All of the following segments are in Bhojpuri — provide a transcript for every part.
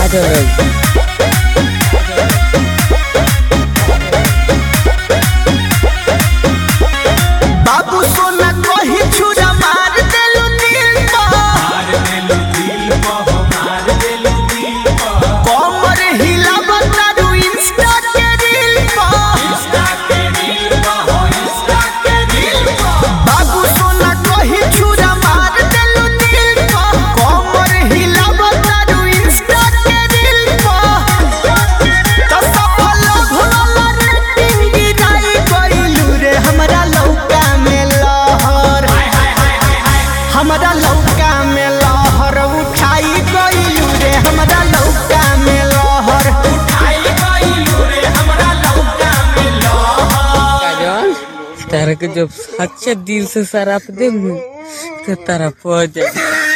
बाबू सोना कही छुरा मार देलू दिल कमर हिलाब तारू इंस्टा के रील बाबू सोना कही छुरा मार देलू दिल कमर हिलाब तारू इंस्टा के रील तो सफल भोला रेटिंग गिराई गइलू रे हमरा लौका में लहर हमरा लौका में लहर उठाई गइलू रे हमरा लौका में लहर तारा के जब सच्चे दिल से शराब दे तो तारा पहुंच जाए।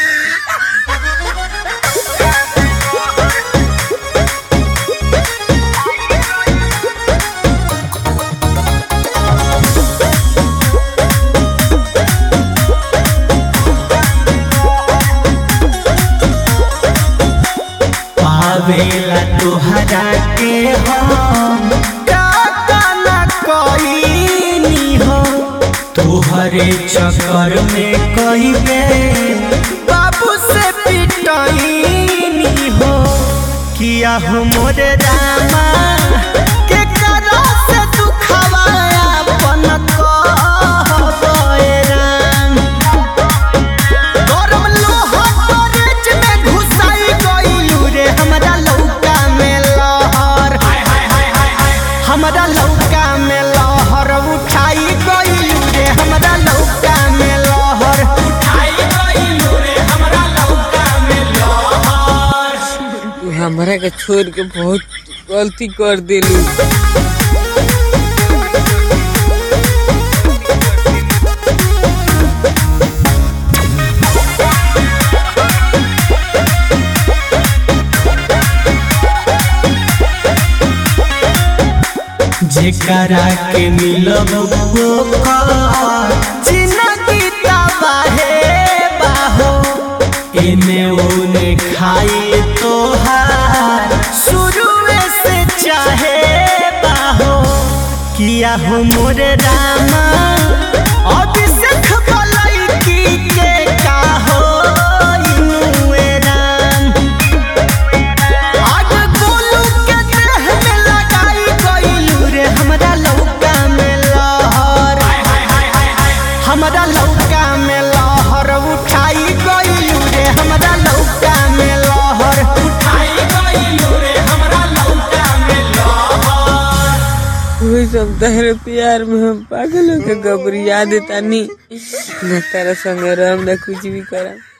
पावेला तोहरा के हम का ना कईनी हो तोहरे चक्कर में कई बेर बाबू से पिटईनी हो किया हो मोरे रामा के करा से दुखवा अपन कहबे राम गरम लोहा करेज में घुसाई गइलू रे हमरा लौका में लहर हमरा लौका में लहर उठाई गइलू रे हमरा लौका में लहर तू हमरा के छोड़ के बहुत गलती कर दिलू। जेकरा के मिलब जिंदगी तबाहे बाहो एने ओने खाई तोहार शुरुए से चाहे बाहो किया हो मोरे रामा अभिषेक बलैकी के का हो इनुए राम आज गोलू के देह में लगाई गइलू रे हमरा लौका में लहर हमरा लौका में लहर उठाई गइलू रे हमरा लौका में लहर वही सब तेरे प्यार में हम पागल होके घबरिया देता नहीं न तेरा संग रहम न कुछ भी करम।